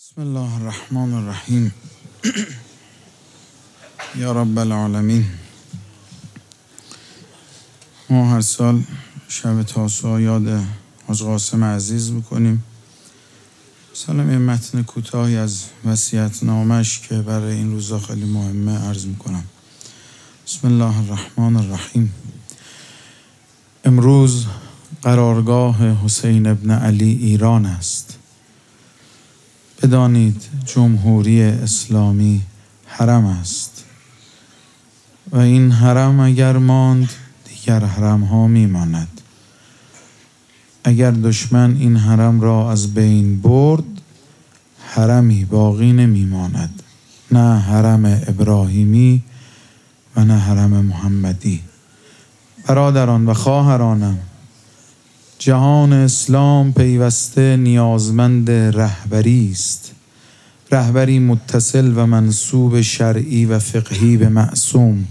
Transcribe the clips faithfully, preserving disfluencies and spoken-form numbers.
بسم الله الرحمن الرحیم. یا رب العالمین. ما هر سال شب تاسوعا یاد حاج قاسم عزیز بکنیم. سلام یه متن کوتاهی از وصیت‌نامه‌اش که برای این روزا خیلی مهمه عرض میکنم. بسم الله الرحمن الرحیم. امروز قرارگاه حسین ابن علی ایران است. بدانید جمهوری اسلامی حرم است و این حرم اگر ماند دیگر حرم ها می ماند. اگر دشمن این حرم را از بین برد حرمی باقی نمی ماند، نه حرم ابراهیمی و نه حرم محمدی. برادران و خواهرانم، جهان اسلام پیوسته نیازمند رهبری است، رهبری متصل و منسوب شرعی و فقهی به معصوم.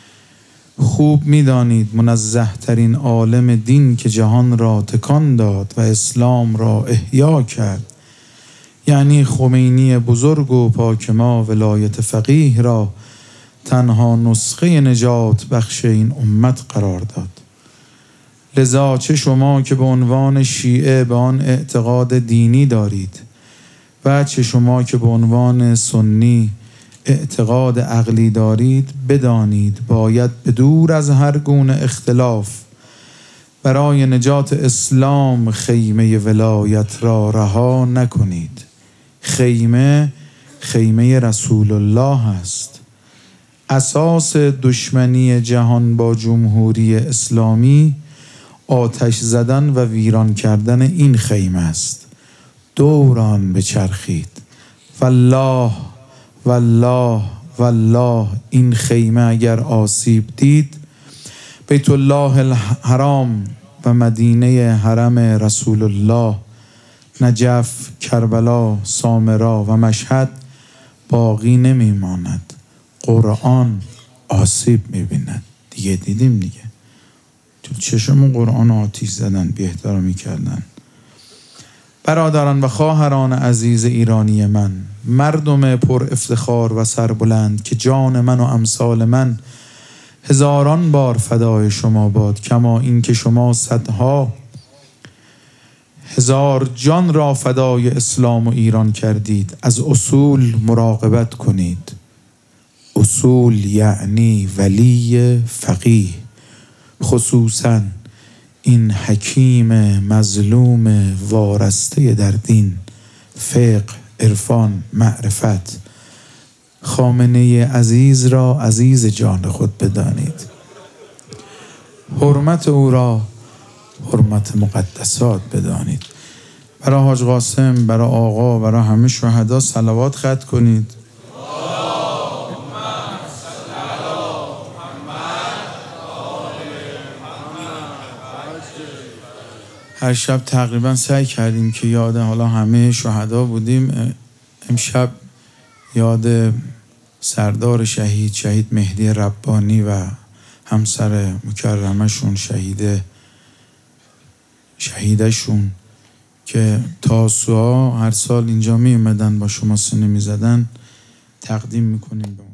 خوب می‌دانید منزه ترین عالم دین که جهان را تکان داد و اسلام را احیا کرد، یعنی خمینی بزرگ و پاک ما، ولایت فقیه را تنها نسخه نجات بخش این امت قرار داد. لذا چه شما که به عنوان شیعه به آن اعتقاد دینی دارید و چه شما که به عنوان سنی اعتقاد عقلی دارید، بدانید باید به دور از هر گونه اختلاف برای نجات اسلام خیمه ولایت را رها نکنید. خیمه خیمه رسول الله است. اساس دشمنی جهان با جمهوری اسلامی آتش زدن و ویران کردن این خیمه است. دوران بچرخید. والله والله والله این خیمه اگر آسیب دید، بیت الله الحرام و مدینه حرم رسول الله، نجف، کربلا، سامرا و مشهد باقی نمی ماند. قرآن آسیب می بیند. دیگه دیدیم دیگه. تو چشم قرآن آتیش زدن، بی احترامی کردن. برادران و خواهران عزیز ایرانی من، مردم پر افتخار و سربلند که جان من و امثال من هزاران بار فدای شما باد، کما این که شما صدها هزار جان را فدای اسلام و ایران کردید. از اصول مراقبت کنید. اصول یعنی ولی فقیه، خصوصاً این حکیم مظلوم وارسته در دین، فقه، عرفان، معرفت. خامنه عزیز را عزیز جان خود بدانید. حرمت او را حرمت مقدسات بدانید. برای حاج قاسم، برای آقا، برای همه شهدا صلوات ختم کنید. هر شب تقریبا سعی کردیم که یاد حالا همه شهدا بودیم. امشب یاد سردار شهید شهید مهدی ربانی و همسر مکرمه شون شهید شهیدشون که تاسوعا هر سال اینجا می اومدن با شما سینه می زدن تقدیم میکنیم.